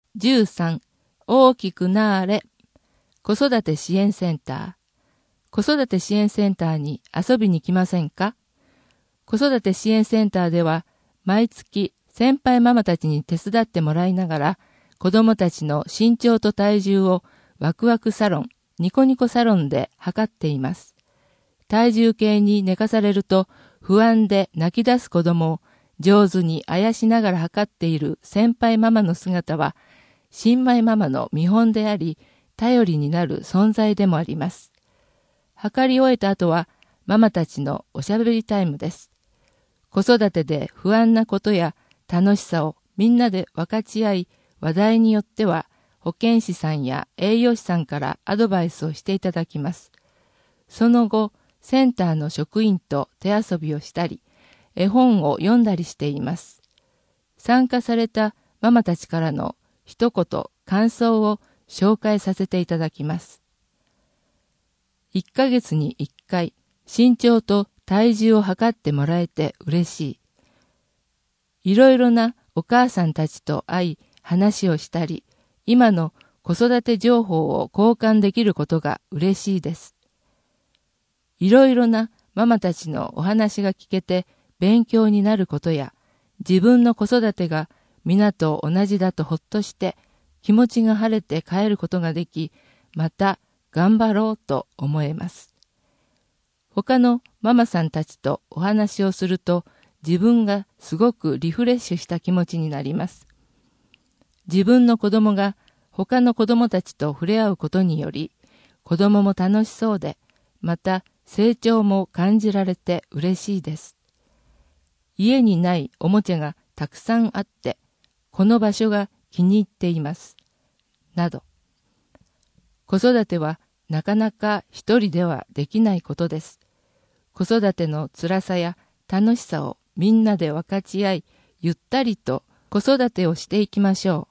13、大きくなーれ。子育て支援センター。子育て支援センターに遊びに来ませんか？子育て支援センターでは、毎月先輩ママたちに手伝ってもらいながら、子供たちの身長と体重をワクワクサロン、ニコニコサロンで測っています。体重計に寝かされると不安で泣き出す子供を上手にあやしながら測っている先輩ママの姿は、新米ママの見本であり、頼りになる存在でもあります。測り終えた後は、ママたちのおしゃべりタイムです。子育てで不安なことや楽しさをみんなで分かち合い、話題によっては保健師さんや栄養士さんからアドバイスをしていただきます。その後、センターの職員と手遊びをしたり、絵本を読んだりしています。参加されたママたちからの一言、感想を紹介させていただきます。1ヶ月に1回、身長と体重を測ってもらえて嬉しい。いろいろなお母さんたちと会い、話をしたり、今の子育て情報を交換できることが嬉しいです。いろいろなママたちのお話が聞けて勉強になることや、自分の子育てが皆と同じだとほっとして気持ちが晴れて帰ることができ、また頑張ろうと思えます。他のママさんたちとお話をすると、自分がすごくリフレッシュした気持ちになります。自分の子供が他の子供たちと触れ合うことにより、子供も楽しそうで、また成長も感じられて嬉しいです。家にないおもちゃがたくさんあって、この場所が気に入っています。など。子育てはなかなか一人ではできないことです。子育ての辛さや楽しさをみんなで分かち合い、ゆったりと子育てをしていきましょう。